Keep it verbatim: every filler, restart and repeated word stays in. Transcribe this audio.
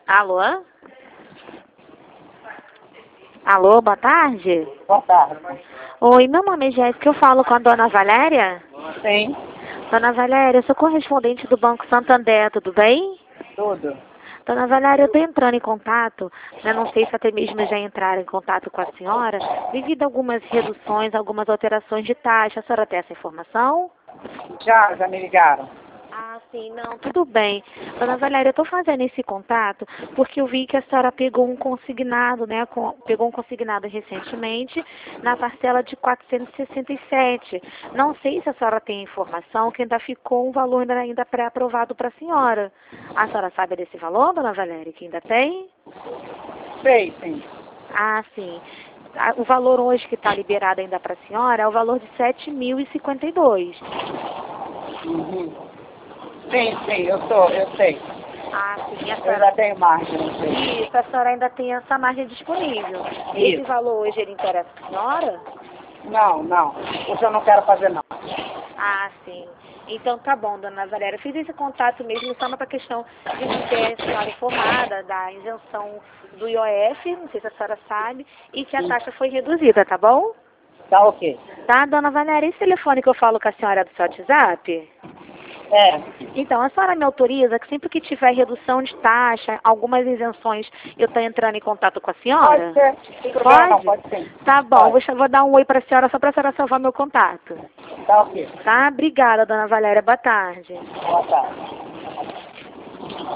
Alô? Alô, boa tarde. Boa tarde. Oi, meu nome é Jéssica, eu falo com a dona Valéria? Sim, Dona Valéria, eu sou correspondente do Banco Santander, tudo bem? tudo. Dona Valéria, eu estou entrando em contato, né, não sei se até mesmo já entraram em contato com a senhora, devido a algumas reduções, algumas alterações de taxa. A senhora tem essa informação? Já, já me ligaram. Ah, sim, não, tudo bem. Dona Valéria, eu estou fazendo esse contato porque eu vi que a senhora pegou um consignado, né? com- pegou um consignado recentemente na parcela de quatrocentos e sessenta e sete. Não sei se a senhora tem informação que ainda ficou um valor ainda, ainda pré-aprovado para a senhora. A senhora sabe desse valor, dona Valéria, que ainda tem? Sei, sim. Ah, sim. Ah, o valor hoje que está liberado ainda para a senhora é o valor de sete mil e cinquenta e dois. Uhum. Sim, sim, eu sou, eu sei. Ah, sim, a Eu senhora... já tenho margem, não sei. Isso, a senhora ainda tem essa margem disponível. Esse Isso. valor hoje, ele interessa a senhora? Não, não. Isso eu não quero fazer, não. Ah, sim. Então tá bom, dona Valéria. Eu fiz esse contato mesmo só para questão de manter a senhora informada da isenção do I O F, não sei se a senhora sabe, e que a Sim. taxa foi reduzida, tá bom? Tá ok. Tá, dona Valéria, esse telefone que eu falo com a senhora é do seu WhatsApp? É, Então, a senhora me autoriza que sempre que tiver redução de taxa, algumas isenções, eu estou entrando em contato com a senhora? pode ser. Sem problema não, Pode? pode sim. Tá bom, Pode. vou, vou dar um oi para a senhora só para a senhora salvar meu contato. Tá ok. Tá? Obrigada, dona Valéria. Boa tarde. Boa tarde.